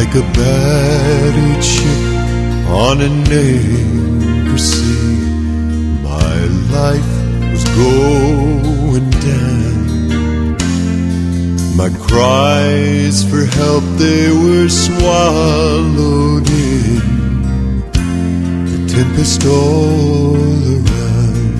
like a battered ship on an anchor sea. My life was going down. My cries for help, they were swallowed in the tempest all around.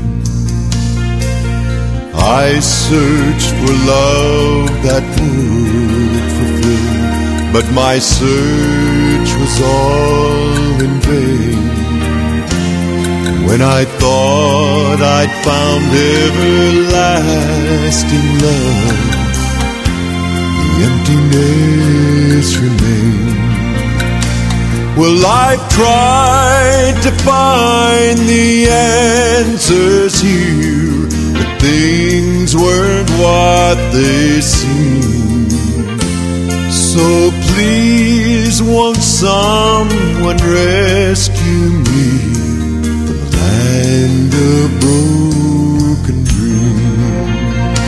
I searched for love that would fulfill, but my search was all in vain. When I thought I'd found everlasting love, the emptiness remained. Well, I've tried to find the answers here, but things weren't what they seemed. So please, won't someone rescue me from the land of broken dreams?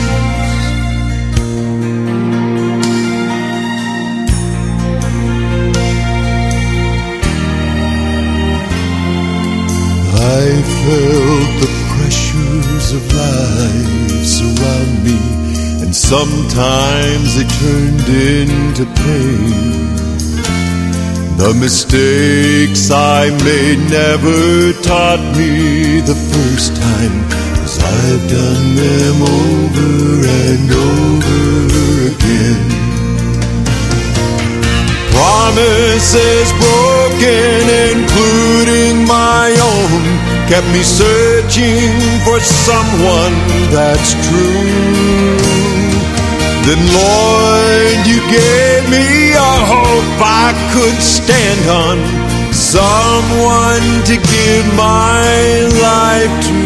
I felt the pressures of life surround me, and sometimes they turned into pain. The mistakes I made never taught me the first time, 'cause I've done them over and over again. Promises broken, including my own, kept me searching for someone that's true. Then, Lord, you gave me a hope I could stand on, someone to give my life to.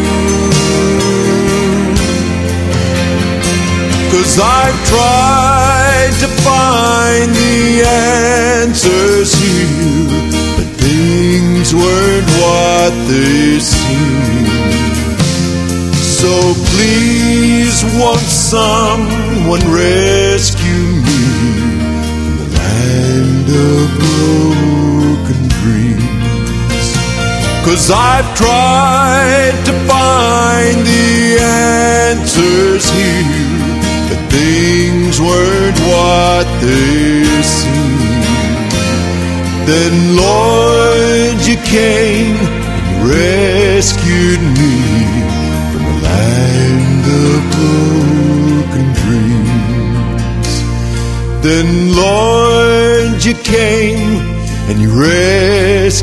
'Cause I've tried to find the answers here, but things weren't what they seemed. So please, won't someone rescue me from the land of broken dreams? 'Cause I've tried to find the answers here, but things weren't what they seemed. Then, Lord, you came and rescued me from the land of broken dreams. Then, Lord, you came and you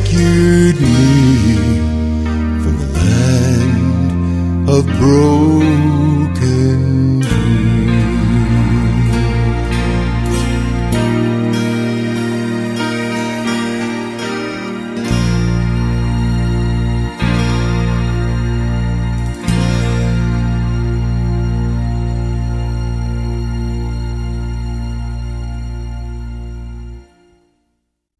rescued me from the land of broken